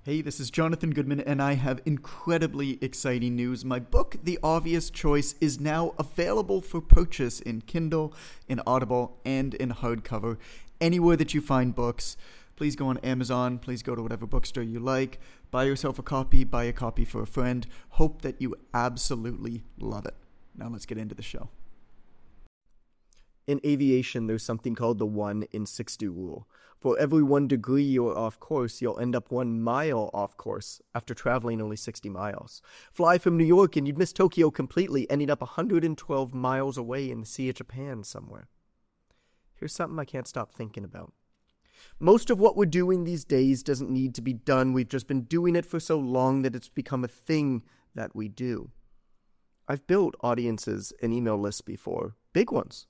Hey, this is Jonathan Goodman, and I have incredibly exciting news. My book, The Obvious Choice, is now available for purchase in Kindle, in Audible, and in hardcover. Anywhere that you find books, please go on Amazon, please go to whatever bookstore you like, buy yourself a copy, buy a copy for a friend. Hope that you absolutely love it. Now let's get into the show. In aviation, there's something called the 1 in 60 rule. For every 1 degree you're off course, you'll end up 1 mile off course after traveling only 60 miles. Fly from New York and you'd miss Tokyo completely, ending up 112 miles away in the Sea of Japan somewhere. Here's something I can't stop thinking about. Most of what we're doing these days doesn't need to be done. We've just been doing it for so long that it's become a thing that we do. I've built audiences and email lists before, big ones.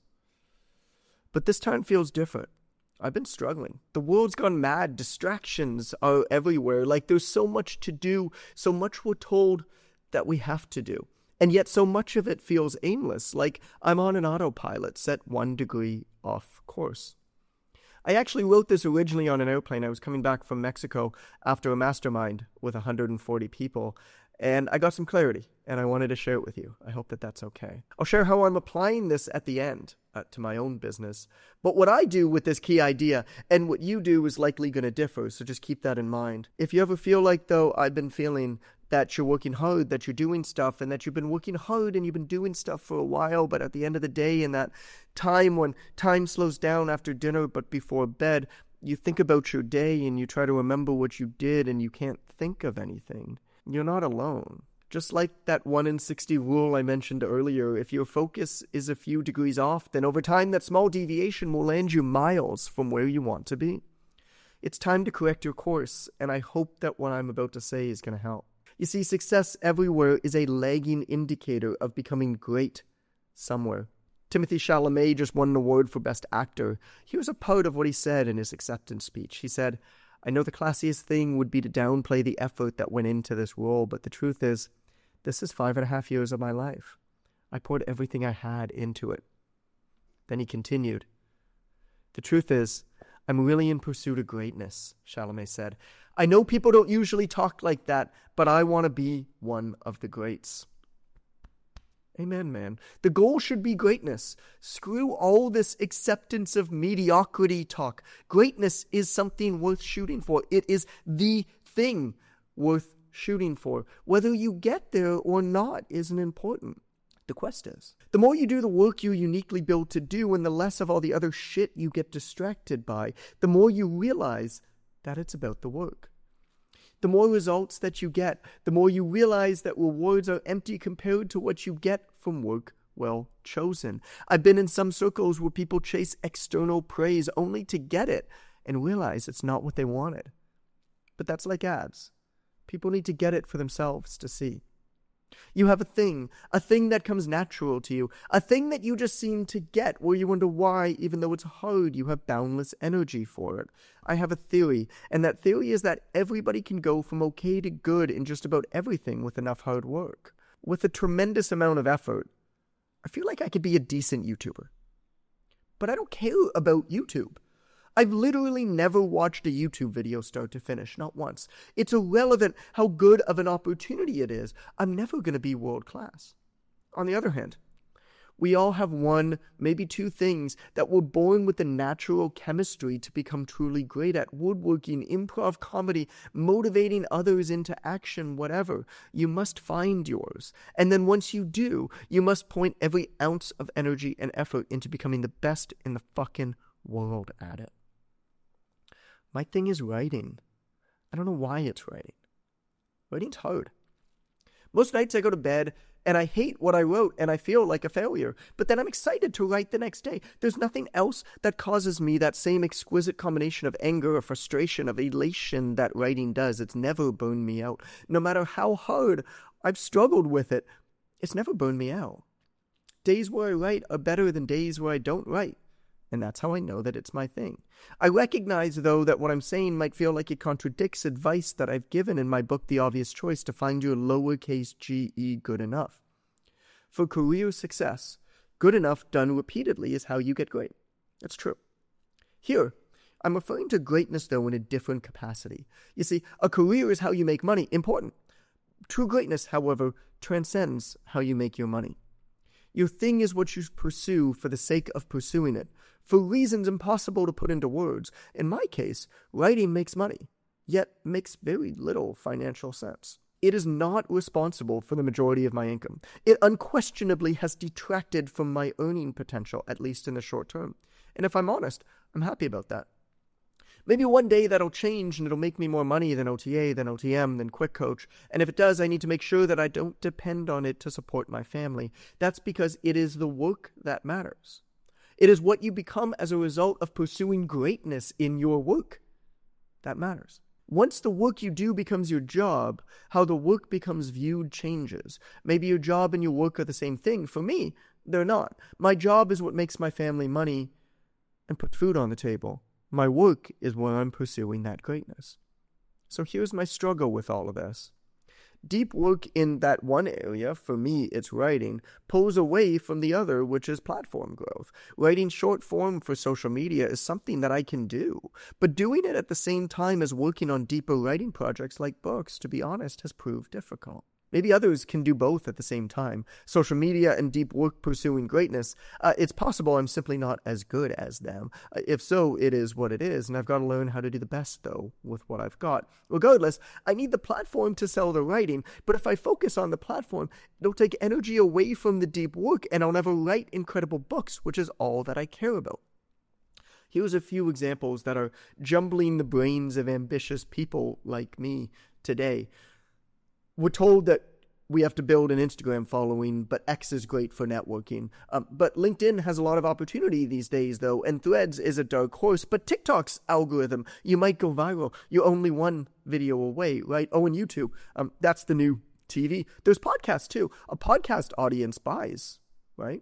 But this time feels different. I've been struggling. The world's gone mad. Distractions are everywhere. Like there's so much to do, so much we're told that we have to do. And yet so much of it feels aimless, like I'm on an autopilot set 1 degree off course. I actually wrote this originally on an airplane. I was coming back from Mexico after a mastermind with 140 people. And I got some clarity, and I wanted to share it with you. I hope that that's okay. I'll share how I'm applying this at the end to my own business. But what I do with this key idea and what you do is likely going to differ, so just keep that in mind. If you ever feel like, though, I've been feeling that you're working hard, that you're doing stuff, and that you've been working hard and you've been doing stuff for a while, but at the end of the day, in that time when time slows down after dinner but before bed, you think about your day and you try to remember what you did and you can't think of anything. You're not alone. Just like that 1 in 60 rule I mentioned earlier, if your focus is a few degrees off, then over time that small deviation will land you miles from where you want to be. It's time to correct your course, and I hope that what I'm about to say is going to help. You see, success everywhere is a lagging indicator of becoming great somewhere. Timothée Chalamet just won an award for Best Actor. Here's a part of what he said in his acceptance speech. He said, "I know the classiest thing would be to downplay the effort that went into this role, but the truth is, this is 5.5 years of my life. I poured everything I had into it." Then he continued, "The truth is, I'm really in pursuit of greatness," Chalamet said. "I know people don't usually talk like that, but I want to be one of the greats." Amen, man. The goal should be greatness. Screw all this acceptance of mediocrity talk. Greatness is something worth shooting for. It is the thing worth shooting for. Whether you get there or not isn't important. The quest is. The more you do the work you're uniquely built to do and the less of all the other shit you get distracted by, the more you realize that it's about the work. The more results that you get, the more you realize that rewards are empty compared to what you get from work well chosen. I've been in some circles where people chase external praise only to get it and realize it's not what they wanted. But that's like abs. People need to get it for themselves to see. You have a thing that comes natural to you, a thing that you just seem to get where you wonder why, even though it's hard, you have boundless energy for it. I have a theory, and that theory is that everybody can go from okay to good in just about everything with enough hard work. With a tremendous amount of effort, I feel like I could be a decent YouTuber. But I don't care about YouTube. I've literally never watched a YouTube video start to finish, not once. It's irrelevant how good of an opportunity it is. I'm never going to be world class. On the other hand, we all have 1, maybe 2 things that we're born with the natural chemistry to become truly great at. Woodworking, improv comedy, motivating others into action, whatever. You must find yours. And then once you do, you must point every ounce of energy and effort into becoming the best in the fucking world at it. My thing is writing. I don't know why it's writing. Writing's hard. Most nights I go to bed and I hate what I wrote and I feel like a failure. But then I'm excited to write the next day. There's nothing else that causes me that same exquisite combination of anger or frustration, of elation that writing does. It's never burned me out. No matter how hard I've struggled with it, it's never burned me out. Days where I write are better than days where I don't write. And that's how I know that it's my thing. I recognize, though, that what I'm saying might feel like it contradicts advice that I've given in my book, The Obvious Choice, to find your lowercase ge good enough. For career success, good enough done repeatedly is how you get great. That's true. Here, I'm referring to greatness, though, in a different capacity. You see, a career is how you make money, important. True greatness, however, transcends how you make your money. Your thing is what you pursue for the sake of pursuing it, for reasons impossible to put into words. In my case, writing makes money, yet makes very little financial sense. It is not responsible for the majority of my income. It unquestionably has detracted from my earning potential, at least in the short term. And if I'm honest, I'm happy about that. Maybe one day that'll change and it'll make me more money than OTA, than OTM, than Quick Coach. And if it does, I need to make sure that I don't depend on it to support my family. That's because it is the work that matters. It is what you become as a result of pursuing greatness in your work that matters. Once the work you do becomes your job, how the work becomes viewed changes. Maybe your job and your work are the same thing. For me, they're not. My job is what makes my family money and put food on the table. My work is where I'm pursuing that greatness. So here's my struggle with all of this. Deep work in that one area, for me it's writing, pulls away from the other, which is platform growth. Writing short form for social media is something that I can do, but doing it at the same time as working on deeper writing projects like books, to be honest, has proved difficult. Maybe others can do both at the same time. Social media and deep work pursuing greatness. It's possible I'm simply not as good as them. If so, it is what it is, and I've got to learn how to do the best, though, with what I've got. Regardless, I need the platform to sell the writing, but if I focus on the platform, it'll take energy away from the deep work, and I'll never write incredible books, which is all that I care about. Here's a few examples that are jumbling the brains of ambitious people like me today. We're told that we have to build an Instagram following, but X is great for networking. But LinkedIn has a lot of opportunity these days, though, and Threads is a dark horse. But TikTok's algorithm, you might go viral. You're only one video away, right? Oh, and YouTube, that's the new TV. There's podcasts, too. A podcast audience buys, right?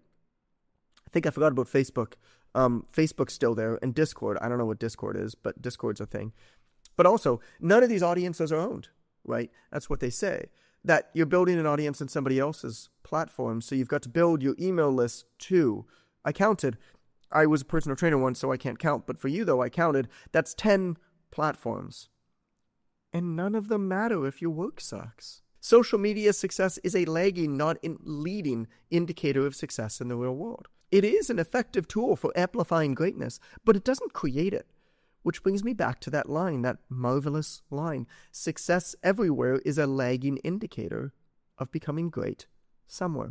I think I forgot about Facebook. Facebook's still there, and Discord. I don't know what Discord is, but Discord's a thing. But also, none of these audiences are owned. Right? That's what they say, that you're building an audience on somebody else's platform, so you've got to build your email list too. I counted. I was a personal trainer once, so I can't count, but for you, though, I counted. That's 10 platforms. And none of them matter if your work sucks. Social media success is a lagging, not a leading indicator of success in the real world. It is an effective tool for amplifying greatness, but it doesn't create it. Which brings me back to that line, that marvelous line. Success everywhere is a lagging indicator of becoming great somewhere.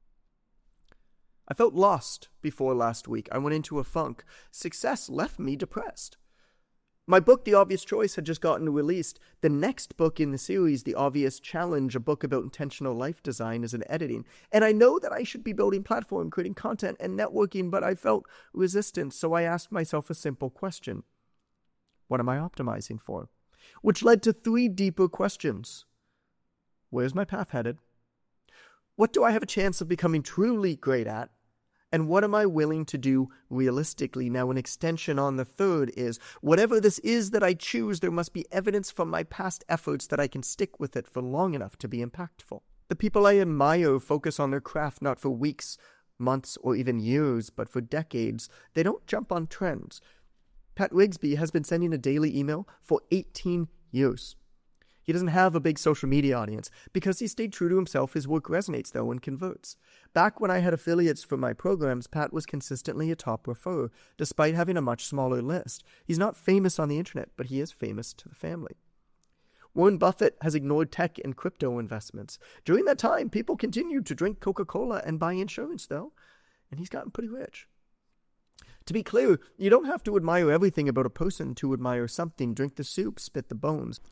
I felt lost before last week. I went into a funk. Success left me depressed. My book, The Obvious Choice, had just gotten released. The next book in the series, The Obvious Challenge, a book about intentional life design, is in editing. And I know that I should be building platform, creating content, and networking, but I felt resistance, so I asked myself a simple question. What am I optimizing for? Which led to 3 deeper questions. Where's my path headed? What do I have a chance of becoming truly great at? And what am I willing to do realistically? Now, an extension on the third is, whatever this is that I choose, there must be evidence from my past efforts that I can stick with it for long enough to be impactful. The people I admire focus on their craft not for weeks, months, or even years, but for decades. They don't jump on trends. Pat Rigsby has been sending a daily email for 18 years. He doesn't have a big social media audience. Because he stayed true to himself, his work resonates, though, and converts. Back when I had affiliates for my programs, Pat was consistently a top referrer, despite having a much smaller list. He's not famous on the internet, but he is famous to the family. Warren Buffett has ignored tech and crypto investments. During that time, people continued to drink Coca-Cola and buy insurance, though, and he's gotten pretty rich. To be clear, you don't have to admire everything about a person to admire something. Drink the soup, spit the bones.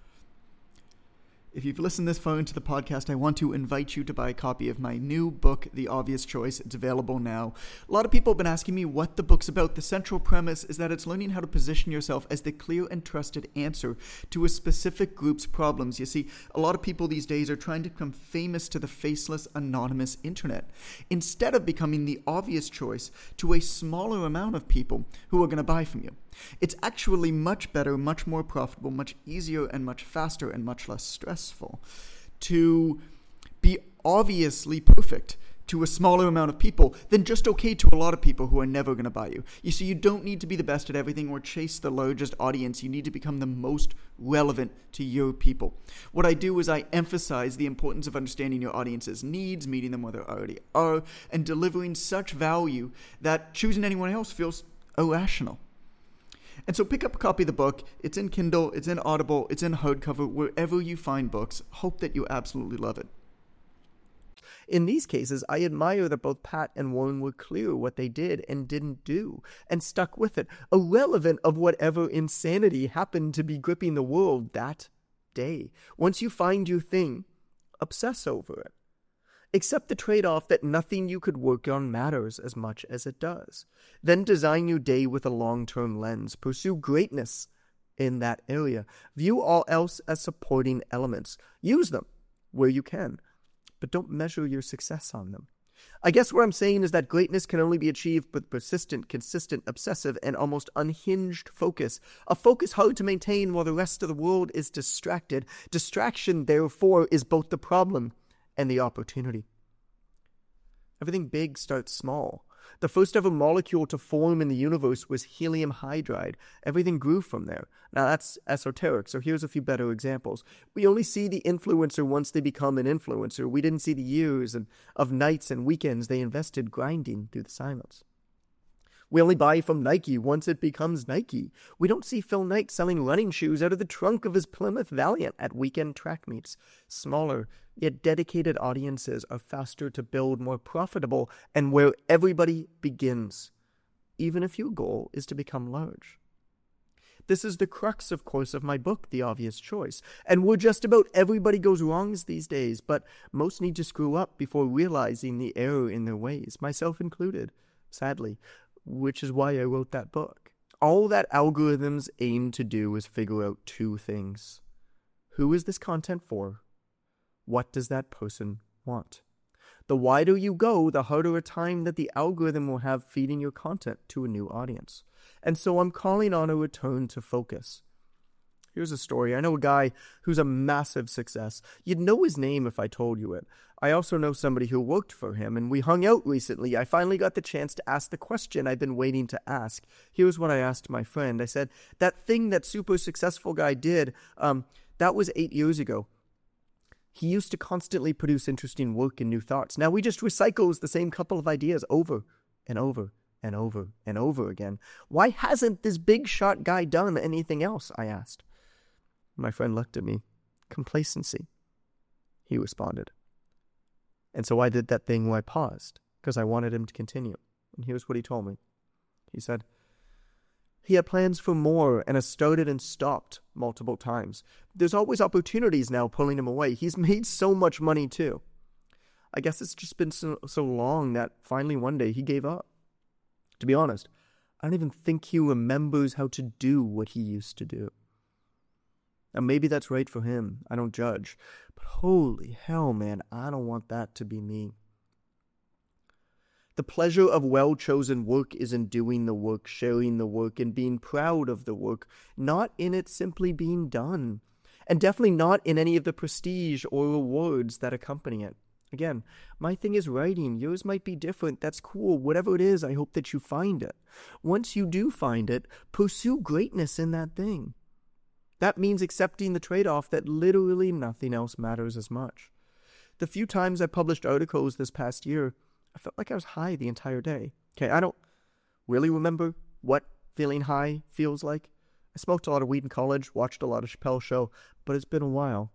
If you've listened this far into the podcast, I want to invite you to buy a copy of my new book, The Obvious Choice. It's available now. A lot of people have been asking me what the book's about. The central premise is that it's learning how to position yourself as the clear and trusted answer to a specific group's problems. You see, a lot of people these days are trying to become famous to the faceless, anonymous internet, instead of becoming the obvious choice to a smaller amount of people who are going to buy from you. It's actually much better, much more profitable, much easier, and much faster, and much less stressful to be obviously perfect to a smaller amount of people than just okay to a lot of people who are never going to buy you. You see, you don't need to be the best at everything or chase the largest audience. You need to become the most relevant to your people. What I do is I emphasize the importance of understanding your audience's needs, meeting them where they already are, and delivering such value that choosing anyone else feels irrational. And so pick up a copy of the book. It's in Kindle, it's in Audible, it's in hardcover, wherever you find books. Hope that you absolutely love it. In these cases, I admire that both Pat and Warren were clear what they did and didn't do, and stuck with it, irrelevant of whatever insanity happened to be gripping the world that day. Once you find your thing, obsess over it. Accept the trade-off that nothing you could work on matters as much as it does. Then design your day with a long-term lens. Pursue greatness in that area. View all else as supporting elements. Use them where you can, but don't measure your success on them. I guess what I'm saying is that greatness can only be achieved with persistent, consistent, obsessive, and almost unhinged focus. A focus hard to maintain while the rest of the world is distracted. Distraction, therefore, is both the problem and the opportunity. Everything big starts small. The first ever molecule to form in the universe was helium hydride. Everything grew from there. Now that's esoteric, so here's a few better examples. We only see the influencer once they become an influencer. We didn't see the years of nights and weekends they invested grinding through the silence. We only buy from Nike once it becomes Nike. We don't see Phil Knight selling running shoes out of the trunk of his Plymouth Valiant at weekend track meets. Smaller, yet dedicated audiences are faster to build, more profitable, and where everybody begins, even if your goal is to become large. This is the crux, of course, of my book, The Obvious Choice. And where just about everybody goes wrongs these days, but most need to screw up before realizing the error in their ways, myself included, sadly, which is why I wrote that book. All that algorithms aim to do is figure out two things. Who is this content for? What does that person want? The wider you go, the harder a time that the algorithm will have feeding your content to a new audience. And so I'm calling on a return to focus. Here's a story. I know a guy who's a massive success. You'd know his name if I told you it. I also know somebody who worked for him, and we hung out recently. I finally got the chance to ask the question I've been waiting to ask. Here's what I asked my friend. I said, that thing that super successful guy did, that was 8 years ago. He used to constantly produce interesting work and new thoughts. Now he just recycles the same couple of ideas over and over and over and over again. Why hasn't this big shot guy done anything else? I asked. My friend looked at me. Complacency, he responded. And so I did that thing where I paused, because I wanted him to continue. And here's what he told me. He said, he had plans for more and has started and stopped multiple times. There's always opportunities now pulling him away. He's made so much money too. I guess it's just been so long that finally one day he gave up. To be honest, I don't even think he remembers how to do what he used to do. Now, maybe that's right for him. I don't judge. But holy hell, man, I don't want that to be me. The pleasure of well-chosen work is in doing the work, sharing the work, and being proud of the work, not in it simply being done. And definitely not in any of the prestige or rewards that accompany it. Again, my thing is writing. Yours might be different. That's cool. Whatever it is, I hope that you find it. Once you do find it, pursue greatness in that thing. That means accepting the trade-off that literally nothing else matters as much. The few times I published articles this past year, I felt like I was high the entire day. Okay, I don't really remember what feeling high feels like. I smoked a lot of weed in college, watched a lot of Chappelle's Show, but it's been a while.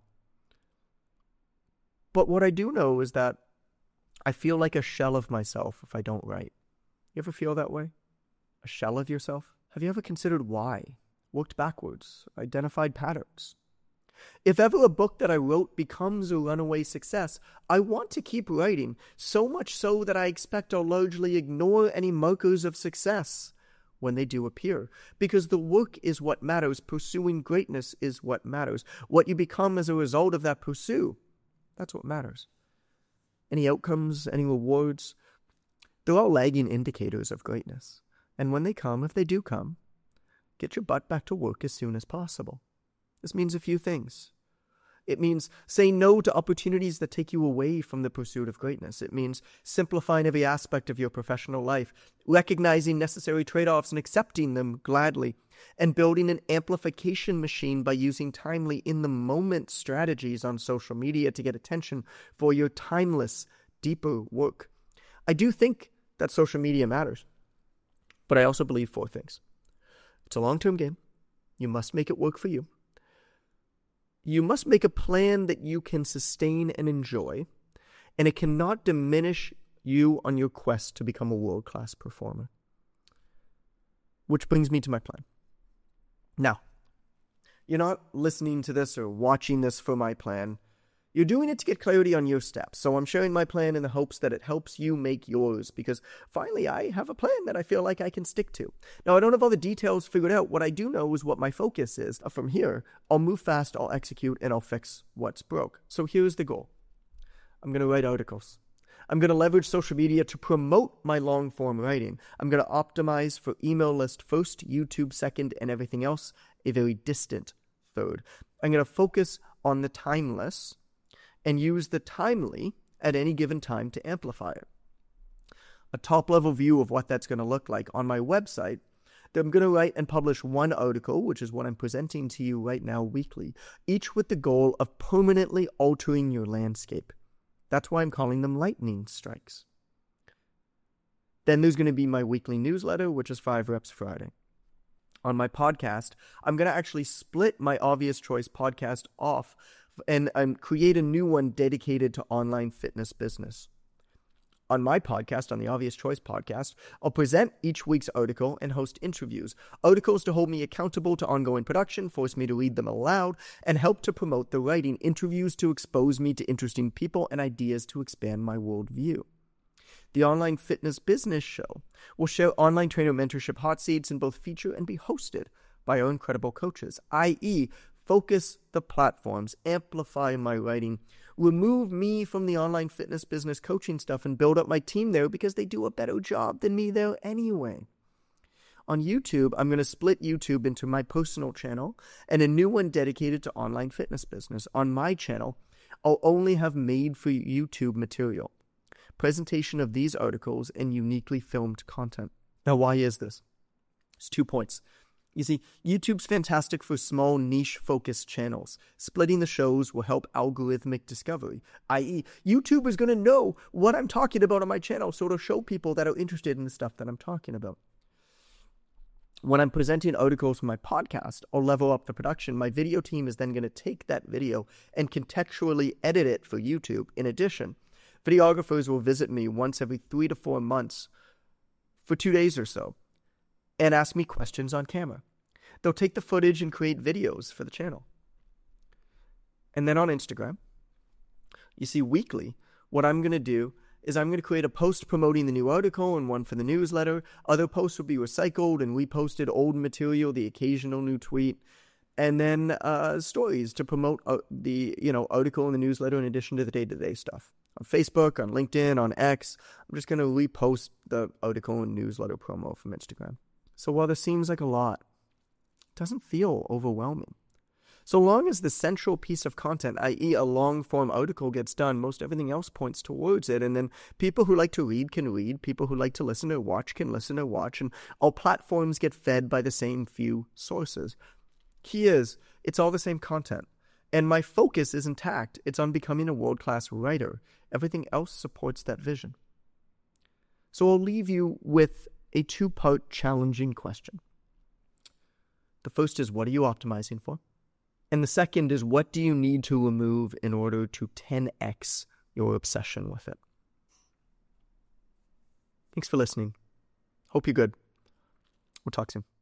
But what I do know is that I feel like a shell of myself if I don't write. You ever feel that way? A shell of yourself? Have you ever considered why? Worked backwards, identified patterns. If ever a book that I wrote becomes a runaway success, I want to keep writing, so much so that I expect I'll largely ignore any markers of success when they do appear. Because the work is what matters, pursuing greatness is what matters. What you become as a result of that pursuit, that's what matters. Any outcomes, any rewards, they're all lagging indicators of greatness. And when they come, if they do come, get your butt back to work as soon as possible. This means a few things. It means saying no to opportunities that take you away from the pursuit of greatness. It means simplifying every aspect of your professional life, recognizing necessary trade-offs and accepting them gladly, and building an amplification machine by using timely, in-the-moment strategies on social media to get attention for your timeless, deeper work. I do think that social media matters, but I also believe 4 things. It's a long-term game. You must make it work for you. You must make a plan that you can sustain and enjoy, and it cannot diminish you on your quest to become a world-class performer. Which brings me to my plan. Now, you're not listening to this or watching this for my plan. You're doing it to get clarity on your steps. So I'm sharing my plan in the hopes that it helps you make yours, because finally I have a plan that I feel like I can stick to. Now, I don't have all the details figured out. What I do know is what my focus is. From here, I'll move fast, I'll execute, and I'll fix what's broke. So here's the goal. I'm going to write articles. I'm going to leverage social media to promote my long-form writing. I'm going to optimize for email list first, YouTube second, and everything else a very distant third. I'm going to focus on the timeless and use the timely at any given time to amplify it. A top-level view of what that's going to look like on my website, I'm going to write and publish 1 article, which is what I'm presenting to you right now weekly, each with the goal of permanently altering your landscape. That's why I'm calling them lightning strikes. Then there's going to be my weekly newsletter, which is 5 Reps Friday. On my podcast, I'm going to actually split my Obvious Choice podcast off and create a new one dedicated to online fitness business. On my podcast, on the Obvious Choice podcast, I'll present each week's article and host interviews. Articles to hold me accountable to ongoing production, force me to read them aloud, and help to promote the writing. Interviews to expose me to interesting people, and ideas to expand my worldview. The Online Fitness Business Show will share online trainer mentorship hot seats and both feature and be hosted by our incredible coaches, i.e., focus the platforms, amplify my writing, remove me from the online fitness business coaching stuff and build up my team there because they do a better job than me there anyway. On YouTube, I'm going to split YouTube into my personal channel and a new one dedicated to online fitness business. On my channel, I'll only have made for YouTube material, presentation of these articles, and uniquely filmed content. Now, why is this? There's 2 points. You see, YouTube's fantastic for small niche-focused channels. Splitting the shows will help algorithmic discovery, i.e., YouTube is going to know what I'm talking about on my channel, so it'll show people that are interested in the stuff that I'm talking about. When I'm presenting articles for my podcast, I'll level up the production. My video team is then going to take that video and contextually edit it for YouTube. In addition, videographers will visit me once every 3 to 4 months for 2 days or so and ask me questions on camera. They'll take the footage and create videos for the channel. And then on Instagram, you see, weekly, what I'm going to do is I'm going to create a post promoting the new article and one for the newsletter. Other posts will be recycled and reposted old material, the occasional new tweet, and then stories to promote the article and the newsletter in addition to the day-to-day stuff. On Facebook, on LinkedIn, on X, I'm just going to repost the article and newsletter promo from Instagram. So while this seems like a lot, it doesn't feel overwhelming. So long as the central piece of content, i.e. a long-form article, gets done, most everything else points towards it. And then people who like to read can read, people who like to listen or watch can listen or watch, and all platforms get fed by the same few sources. Key is, it's all the same content. And my focus is intact. It's on becoming a world-class writer. Everything else supports that vision. So I'll leave you with a 2-part challenging question. The first is, what are you optimizing for? And the second is, what do you need to remove in order to 10x your obsession with it? Thanks for listening. Hope you're good. We'll talk soon.